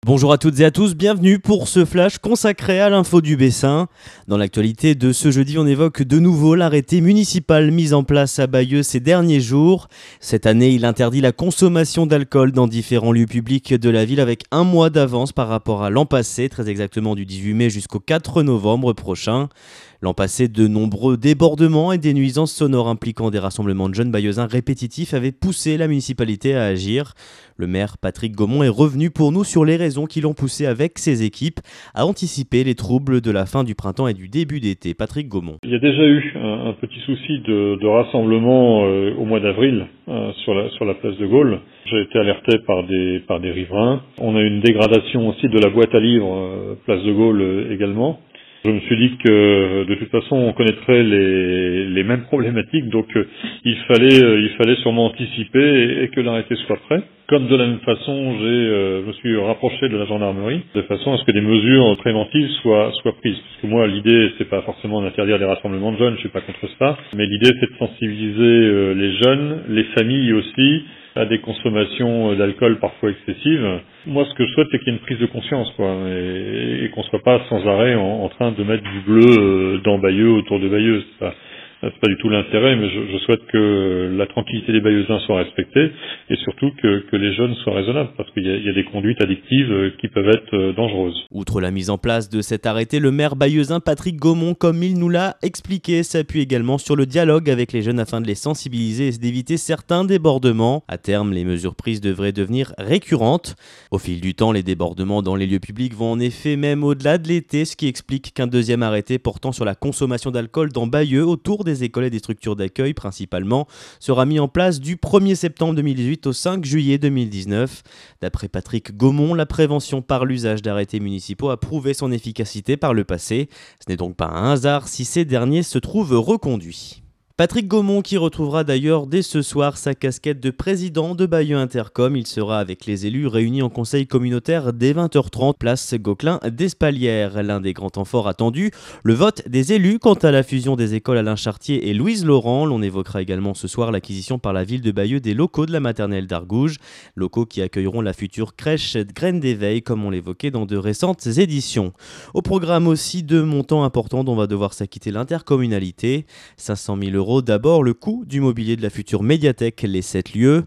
Bonjour à toutes et à tous, bienvenue pour ce flash consacré à l'info du Bessin. Dans l'actualité de ce jeudi, on évoque de nouveau l'arrêté municipal mis en place à Bayeux ces derniers jours. Cette année, il interdit la consommation d'alcool dans différents lieux publics de la ville avec un mois d'avance par rapport à l'an passé, très exactement du 18 mai jusqu'au 4 novembre prochain. L'an passé, de nombreux débordements et des nuisances sonores impliquant des rassemblements de jeunes bayeuxins répétitifs avaient poussé la municipalité à agir. Le maire Patrick Gaumont est revenu pour nous sur les raisons qui l'ont poussé avec ses équipes à anticiper les troubles de la fin du printemps et du début d'été. Patrick Gaumont. Il y a déjà eu un petit souci de rassemblement au mois d'avril sur la place de Gaulle. J'ai été alerté par des riverains. On a eu une dégradation aussi de la boîte à livres place de Gaulle également. Je me suis dit que de toute façon on connaîtrait les mêmes problématiques, donc il fallait sûrement anticiper et que l'arrêté soit prêt. Comme de la même façon, je me suis rapproché de la gendarmerie de façon à ce que des mesures préventives soient prises. Parce que moi, l'idée c'est pas forcément d'interdire les rassemblements de jeunes, je suis pas contre ça, mais l'idée c'est de sensibiliser les jeunes, les familles aussi, à des consommations d'alcool parfois excessives. Moi, ce que je souhaite, c'est qu'il y ait une prise de conscience, et qu'on soit pas sans arrêt en train de mettre du bleu dans Bayeux, autour de Bayeux. C'est pas du tout l'intérêt, mais je souhaite que la tranquillité des Bayeuxins soit respectée et surtout que les jeunes soient raisonnables, parce qu'il y a des conduites addictives qui peuvent être dangereuses. Outre la mise en place de cet arrêté, le maire bayeuxin Patrick Gaumont, comme il nous l'a expliqué, s'appuie également sur le dialogue avec les jeunes afin de les sensibiliser et d'éviter certains débordements. À terme, les mesures prises devraient devenir récurrentes. Au fil du temps, les débordements dans les lieux publics vont en effet même au-delà de l'été, ce qui explique qu'un deuxième arrêté portant sur la consommation d'alcool dans Bayeux autour des écoles et des structures d'accueil principalement sera mis en place du 1er septembre 2018 au 5 juillet 2019. D'après Patrick Gaumont, la prévention par l'usage d'arrêtés municipaux a prouvé son efficacité par le passé. Ce n'est donc pas un hasard si ces derniers se trouvent reconduits. Patrick Gaumont qui retrouvera d'ailleurs dès ce soir sa casquette de président de Bayeux Intercom. Il sera avec les élus réunis en conseil communautaire dès 20h30, place Gauquelin d'Espalières. L'un des grands temps forts attendus, le vote des élus quant à la fusion des écoles Alain Chartier et Louise Laurent. L'on évoquera également ce soir l'acquisition par la ville de Bayeux des locaux de la maternelle d'Argouges, locaux qui accueilleront la future crèche Graines d'éveil comme on l'évoquait dans de récentes éditions. Au programme aussi deux montants importants dont va devoir s'acquitter l'intercommunalité, 500 000 € d'abord, le coût du mobilier de la future médiathèque, les 7 lieux,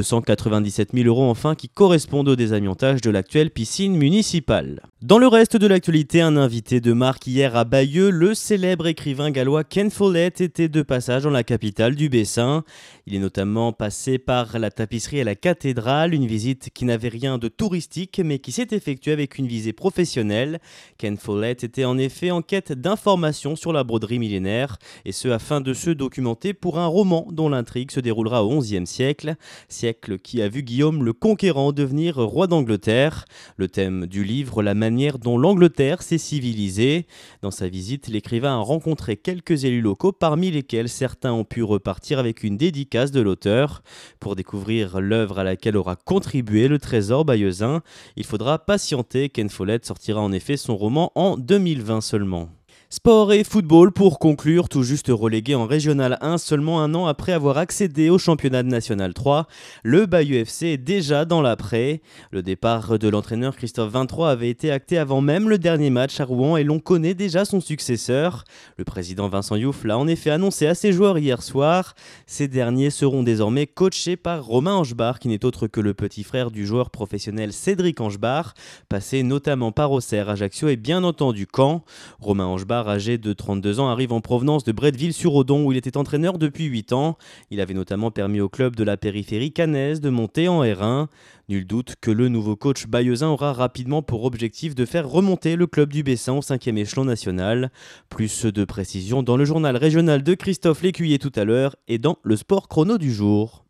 297 000 € enfin qui correspondent au désamiantage de l'actuelle piscine municipale. Dans le reste de l'actualité, un invité de marque hier à Bayeux, le célèbre écrivain gallois Ken Follett était de passage dans la capitale du Bessin. Il est notamment passé par la tapisserie à la cathédrale, une visite qui n'avait rien de touristique mais qui s'est effectuée avec une visée professionnelle. Ken Follett était en effet en quête d'informations sur la broderie millénaire et ce afin de se documenter pour un roman dont l'intrigue se déroulera au XIe siècle, siècle qui a vu Guillaume le Conquérant devenir roi d'Angleterre. Le thème du livre, la manière dont l'Angleterre s'est civilisée. Dans sa visite, l'écrivain a rencontré quelques élus locaux, parmi lesquels certains ont pu repartir avec une dédicace de l'auteur. Pour découvrir l'œuvre à laquelle aura contribué le trésor bayeuxin, il faudra patienter. Ken Follett sortira en effet son roman en 2020 seulement. Sport et football pour conclure, tout juste relégué en Régional 1 seulement un an après avoir accédé au championnat de National 3. Le Bayeux FC est déjà dans l'après. Le départ de l'entraîneur Christophe 23 avait été acté avant même le dernier match à Rouen et l'on connaît déjà son successeur. Le président Vincent Youf l'a en effet annoncé à ses joueurs hier soir. Ces derniers seront désormais coachés par Romain Angebar, qui n'est autre que le petit frère du joueur professionnel Cédric Angebar, passé notamment par Auxerre, Ajaccio et bien entendu Caen. Romain Angebar, âgé de 32 ans, arrive en provenance de Bretteville-sur-Odon où il était entraîneur depuis 8 ans. Il avait notamment permis au club de la périphérie caennaise de monter en R1. Nul doute que le nouveau coach bayeuxin aura rapidement pour objectif de faire remonter le club du Bessin au 5e échelon national. Plus de précisions dans le journal régional de Christophe Lécuyer tout à l'heure et dans le sport chrono du jour.